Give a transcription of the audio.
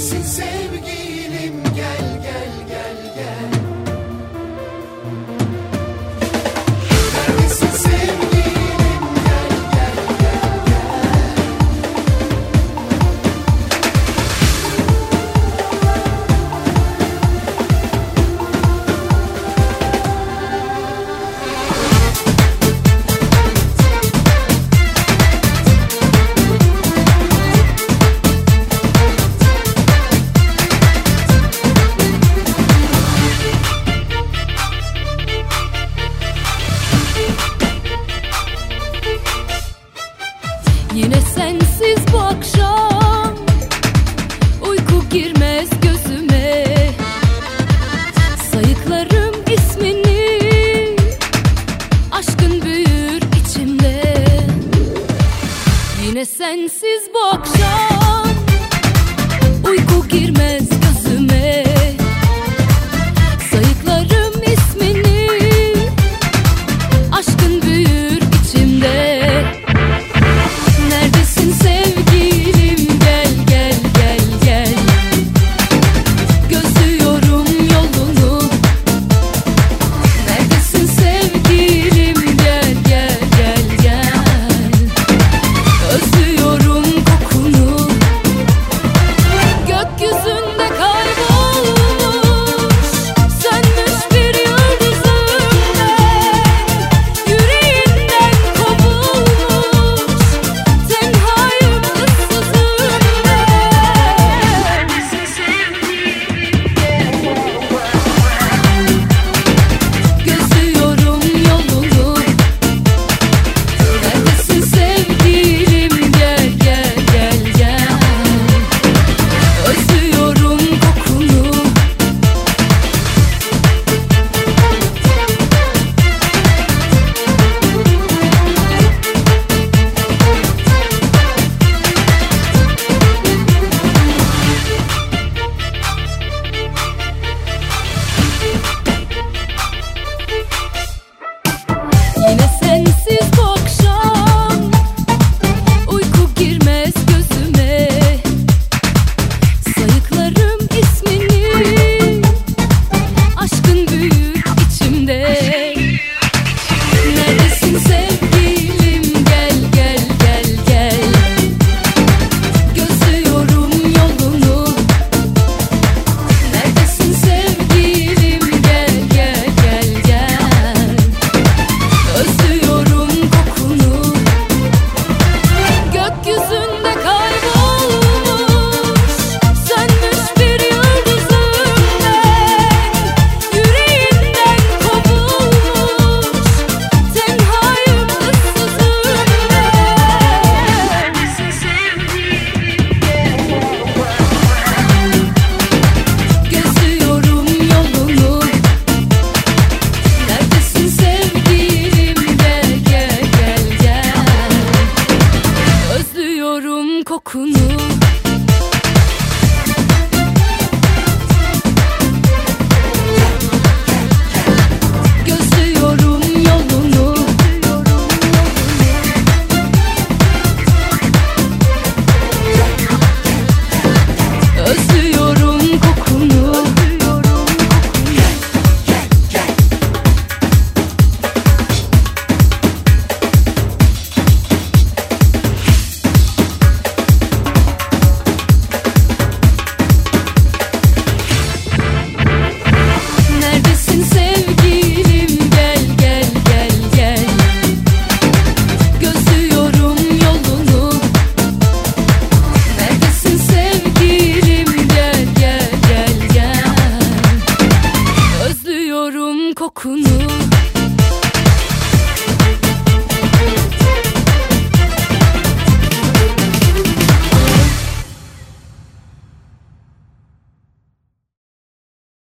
Neredesin sevgilim, gel gel gel gel. Neredesin sevgilim, gel gel gel gel. Yine sensiz bu akşam uyku girmez gözüme. Sayıklarım ismini, aşkın büyür içimde. Yine sensiz bu akşam uyku girmez gözüme. Sayıklarım ismini, aşkın büyür içimde. Neredesin sevgilim, gel gel gel gel. Gözlüyorum yolunu. Neredesin sevgilim, gel gel gel gel. Özlüyorum kokunu. Gökyüzünde kaybolmuş, sönmüş bir yıldızım ben. Yüreğinden kovulmuş, tenhayım, ıssızım ben. Gözlüyorum yolunu. Neredesin sevgilim, gel gel gel gel. Özlüyorum kokunu. Yine sensiz bu akşam uyku girmez gözüme. Sayıklarım ismini, aşkın büyür içimde. Neredesin sevgilim, gel gel gel gel. Gözlüyorum yolunu. Neredesin sevgilim, gel gel gel gel. Özlüyorum kokunu. Gökyüzünde kaybolmuş, sönmüş bir yıldızım ben. Yüreğinden kovulmuş, tenhayım, ıssızım ben. Gözlüyorum yolunu. Neredesin sevgilim, gel gel gel gel. Özlüyorum kokunu.